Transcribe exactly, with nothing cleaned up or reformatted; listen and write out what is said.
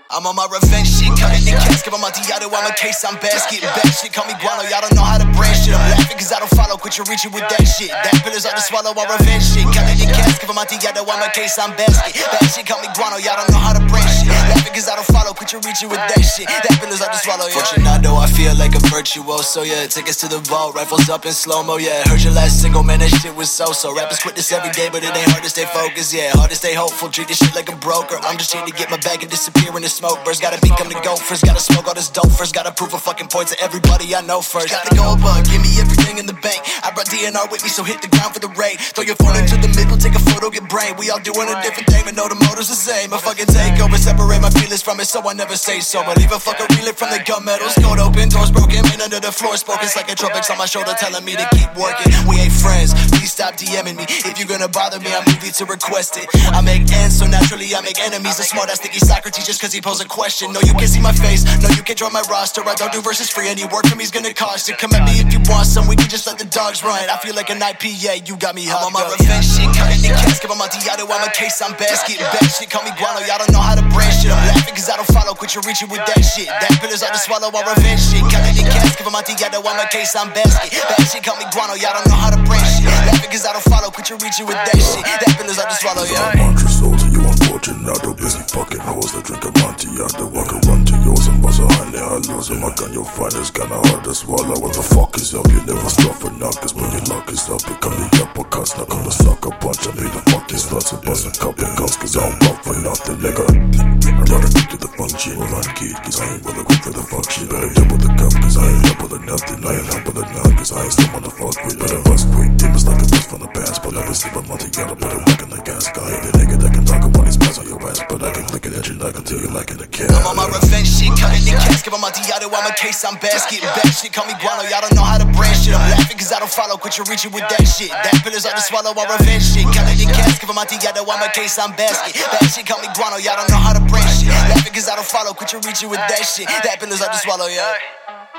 I'm on my revenge shit, cutting the casket. I'm Amontillado, I'm a case, I'm bass, getting back shit. Call me Guano, y'all don't know how to brand shit. I'm laughing cause I don't follow, quit your reaching with that shit. That pillars hard to swallow, my revenge shit. Cutting the casket, I'm Amontillado, I'm a case, I'm basket. Bad shit, call me Guano, y'all don't know how to brand shit. Laughing cause I don't follow, quit your reaching with that shit. That pillars hard to swallow, yeah. Fortunato, I feel like a virtuoso, yeah. Tickets to the vault, rifles up in slow-mo, yeah. Heard your last single, man, that shit was so-so. Rappers quit this every day, but it ain't hard to stay focused, yeah. Hard to stay hopeful, treat this shit like a broker. I'm just here to get my bag and disappear in the smoke. Birds gotta become the goat first, gotta smoke all this dope first, gotta prove a fucking point to everybody I know first. Got the gold bug, give me everything in the bank. I brought D N R with me, so hit the ground for the raid. Throw your phone into the middle, take a photo, get brain. We all doing a different thing, but know the motive's the same. A fucking takeover, separate my feelings from it, so I never say so. But leave a fucking relay from the gun metals. Code open, doors broken, man under the floor spoken. Psychotropics on my shoulder telling me to keep working. We ain't friends, please stop DMing me. If you're gonna bother me, I'll move you to request it. I make ends, so naturally I make enemies. A smart ass think he's Socrates just cause he posed a question. No, you can't see my face, no, you can't draw my roster. I don't do verses free, any work from me's gonna cost it. Come at me if you want some, we can just let the dogs run. I feel like an I P A, you got me hot. I'm on my revenge shit, cutting the casket. I'm Amontillado, I'm a case, I'm bass, getting back shit. Call me Guano, y'all don't know how to brand shit. I'm laughing cause I don't follow, quit your reaching with that shit. That pillars hard to swallow, my revenge shit. Cutting the casket, I'm Amontillado, I'm a case, I'm basket. Bad shit, call me Guano, y'all don't know how to brand shit. Laughing cause I don't follow, quit your reaching with that shit. That pillars hard to swallow, yeah. I'm Montre Soldier, you unfortunate, busy fucking hoes that drink Amontillado. I can run to yours and buzz a honey, I lose him. I gun your find is kinda hard to swallow. What the fuck is up? You never stop for knockers, when your luck is up, become the uppercuts. Now come the sucker punch, I need the fucking sluts and bust a couple guns, cause I don't fuck for nothing, nigga. I'd rather get to the function, well I'm kid, cause I ain't willing to for the fuck shit. Better double the cup, cause I ain't up with a nothing. I ain't up with a none, cause I ain't someone to fuck with. Better bust quick, demons like a bitch from the past, but never sleep Amontillado, put it back in the gas. I ain't a nigga that can talk about his pass on your ass, but I can click it at you like until you like it a cat. I'm on my revenge shit, cutting the casket. I'm Amontillado, I'm a case, I'm bass, getting back shit. Call me Guano, y'all don't know how to brand shit. I'm laughing cause I don't follow, quit your reaching with that shit. That pillars hard to swallow, my revenge shit. Cutting the casket. I'm Amontillado, I'm a case, I'm basket. Bad shit, call me Guano, y'all don't know how to brand shit. Laughing cause I don't follow, quit your reaching with that shit. That pillars hard to swallow, yeah.